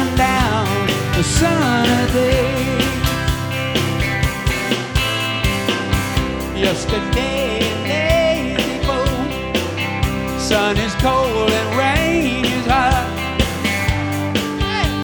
shining down a sunny day. Yesterday, lazy boat, sun is cold